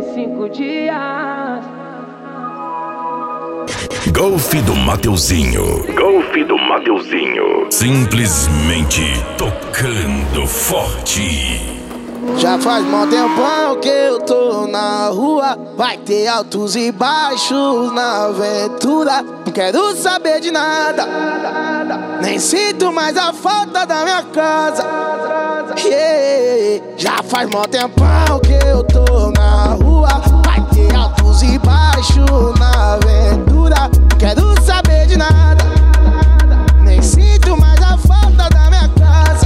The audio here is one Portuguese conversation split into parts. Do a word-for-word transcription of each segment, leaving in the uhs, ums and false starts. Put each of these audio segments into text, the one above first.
e cinco dias. Golfe do Mateuzinho. Golfe do Mateuzinho. Simplesmente tocando forte. Já faz mó tempão que eu tô na rua. Vai ter altos e baixos na aventura. Não quero saber de nada, nem sinto mais a falta da minha casa. Yeah. Já faz mó tempão que eu tô na rua. Vai ter altos e baixos na aventura. Não quero saber de nada, nem sinto mais a falta da minha casa.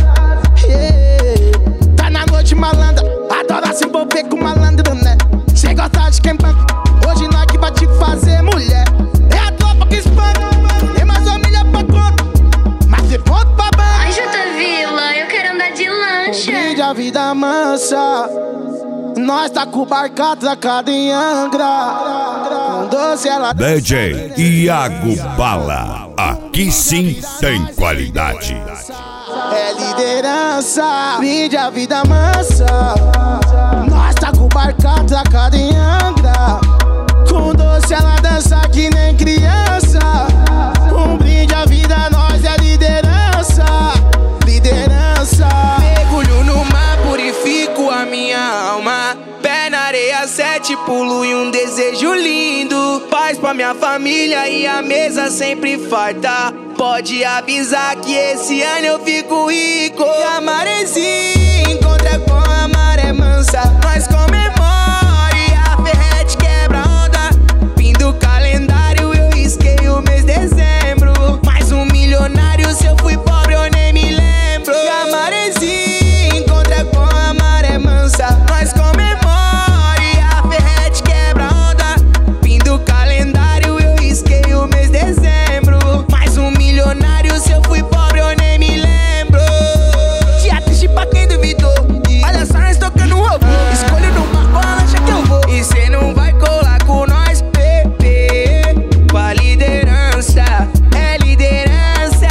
Yeah. Tá na noite malandra, adora se envolver com malandro, né? Cê gosta de quem banca, hoje nós que vai te fazer mulher. É a tropa que espanta, tem mais família pra conta, mas se ponto pra banca. Ai, Jota Vila, eu quero andar de lancha. Um brinde a vida mansa, nós tá com o barco atracado em Angra. Com doce ela D J Iago Bala, aqui sim tem qualidade. É liderança, brinde a vida mansa, nós tá com o barco atracado em Angra. Com doce ela dança que nem criança. Um brinde a vida, nós é liderança. Liderança. Mergulho no mar, purifico a minha alma. Pé na areia, sete pulo e um desejo lindo. Paz pra minha família e a mesa sempre farta. Pode avisar que esse ano eu fico rico. E a maresia encontra com a maré mansa. Nós comemore, a ferrete quebra onda. Fim do calendário, eu risquei o mês de dezembro. Mais um milionário, se eu fui pobre eu nem me lembro. E a maresia encontra com a maré mansa. Nós comemore, a ferrete quebra onda. Fim do calendário, eu risquei o mês de dezembro. Mais um milionário, se eu fui pobre eu nem me lembro. Dia triste pra quem duvidou. Olha só nós tocando um robô. Escolho no barco a lancha que eu vou. E cê não vai colar com nós, bebê. Com a liderança, é liderança.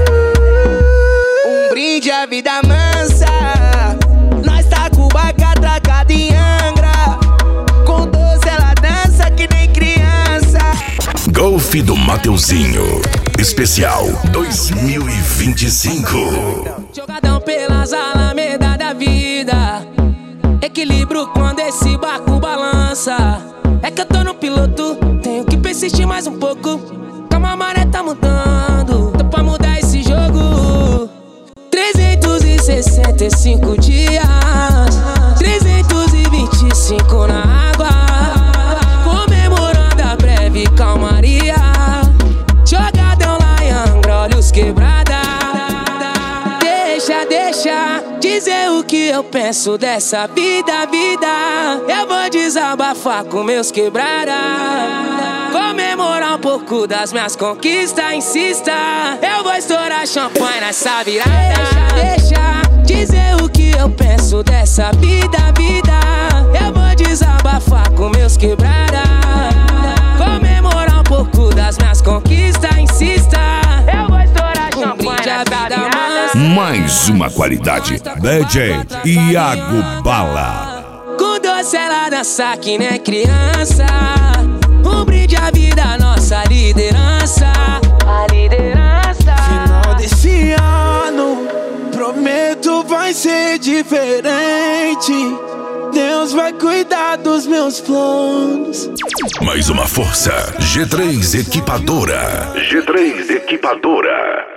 Um brinde à vida mansa. Nós tá com o barco atracado em Angra. Com doce ela dança que nem criança. Golfe do Mateuzinho Especial dois mil e vinte e cinco. Jogadão pelas alamedas da vida. Equilíbrio quando esse barco balança. É que eu tô no piloto, tenho que persistir mais um pouco. Calma, a maré tá mudando, tô pra mudar esse jogo. trezentos e sessenta e cinco dias, trezentos e vinte e cinco na água, comemorando a breve calmaria. Jogadão lá em Angra, olhos quebrada. Deixa, deixa dizer o que eu penso dessa vida, vida. Eu vou desabafar com meus quebrada. Comemorar um pouco das minhas conquistas, insista. Eu vou estourar champanhe nessa virada. Deixa, deixa dizer o que eu penso dessa vida, vida. Eu vou desabafar com meus quebrada. Comemorar um pouco das minhas conquistas, insista. Eu vou estourar champanhe nessa virada. Mais uma qualidade, D J Iago Bala. Com doce ela dança que nem criança. Um brinde à vida, nossa liderança. A liderança. Final desse ano, prometo vai ser diferente. Deus vai cuidar dos meus planos. Mais uma força, G três Equipadora. G três Equipadora.